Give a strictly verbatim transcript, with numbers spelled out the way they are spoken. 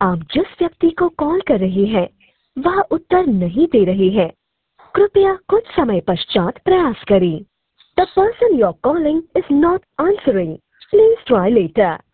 आप जिस व्यक्ति को कॉल कर रहे हैं वह उत्तर नहीं दे रहे हैं। कृपया कुछ समय पश्चात प्रयास करें। The person you are calling is not answering. Please try letter.